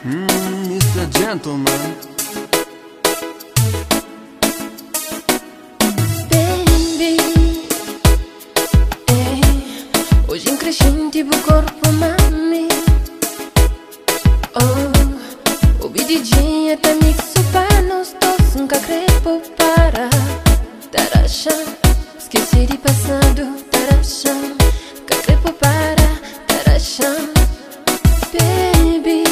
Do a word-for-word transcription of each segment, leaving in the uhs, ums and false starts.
Mm, mister Gentleman. Baby, ei, hoje crescente o corpo, mami. Oh, o D J tá mixo para nós dois, nunca crepo para. Tarasha, esqueci de passado, tarasha, nunca crepo para, tarasha. Baby,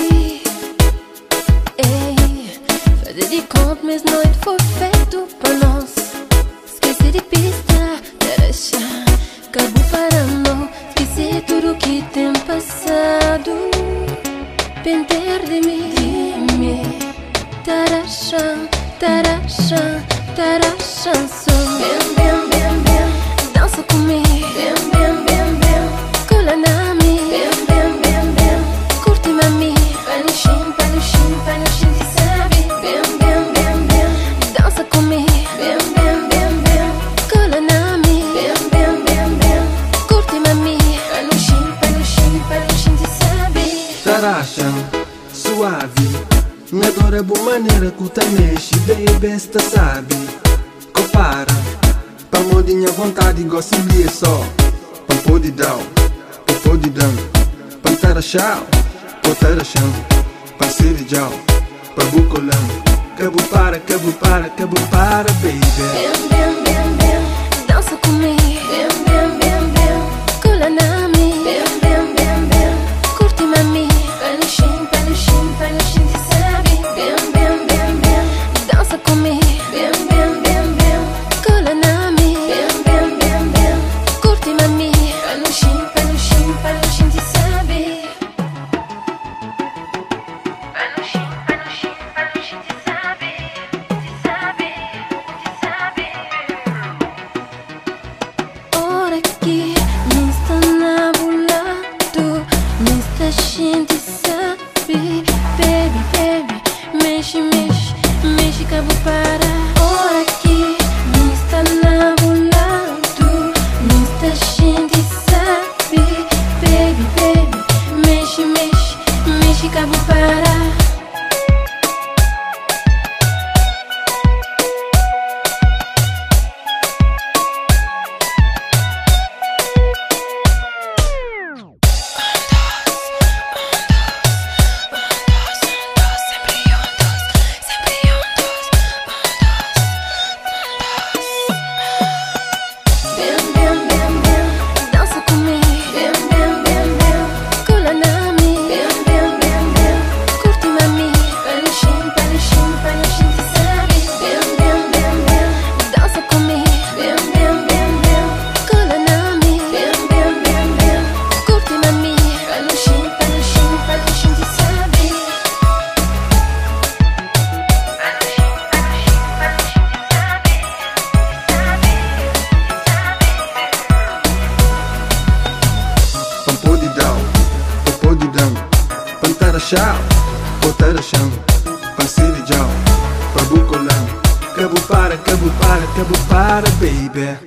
ei, fazer de conta, mas noite foi feito para nós. Esqueci de pista, tarasha, acabou parando, esqueci tudo que tem passado. Pentear de mim, de mim, tarasha, tarasha, tarasha, só. Bem, bem, bem, bem, dança comigo. Bem, bem, bem, bem, cola na mim. Bem, bem, bem, bem, curte mami. Panuchinho, panuchinho, panuchinho, te sabe. Bem, bem, bem, bem, dança comigo. Bem, bem, bem, bem, cola na mim. Bem, bem, bem, bem, curte mami. Panuchinho, panuchinho, panuchinho, te sabe. Tarasha, suave. Minha dor é boa maneira que tá mexe, baby, esta sabe. Compara, pra modinha vontade, gosto de só. Pam pode dar, pam pode dar. Pam tarachau, pam tarachão. Pam sirijau, pam bucolão. Cabo para, cabo para, cabo para, baby. Bem, bem, bem, bem, dança comigo. Bem, bem, bem, bem, cola na mim. Bem, bem, bem, bem, curte mami. Panuchinho, panuchinho, panuchinho, te sabe. Bem, bem, bem, bem, dança comigo. Bem, bem, bem, bem, cola na mim. Bem, bem, bem, bem, curte mami. Panuchinho, panuchinho, panuchinho, te sabe. Panuchinho, panuchinho, panuchinho, te sabe. Te sabe, te sabe. Ora que me está nabulado, me está gente sabe. Baby, baby, mexe, mexe, mexe, cabo para. Ora que me está nabulado, me está gente sabe. Baby, baby, mexe, mexe, mexe, cabo para. Bem, bem, bem, bem, dança comigo. Bem, bem, bem, bem, cola na mim. Bem, bem, bem, bem, curte mami. Panuchinho, panuchinho, panuchinho, te sabe. Bem, bem, bem, bem, dança comigo. Bem, bem, bem, bem, cola na mim. Bem, bem, bem, bem, curte mami. Panuchinho, panuchinho, panuchinho, te sabe. Panuchinho, panuchinho, panuchinho, te sabe. Pam pode dar, pam pode dar. Pam tarachau, pam tarachão. Pam sirijau, pam bucolão. Cabo para, cabo para, cabo para, baby.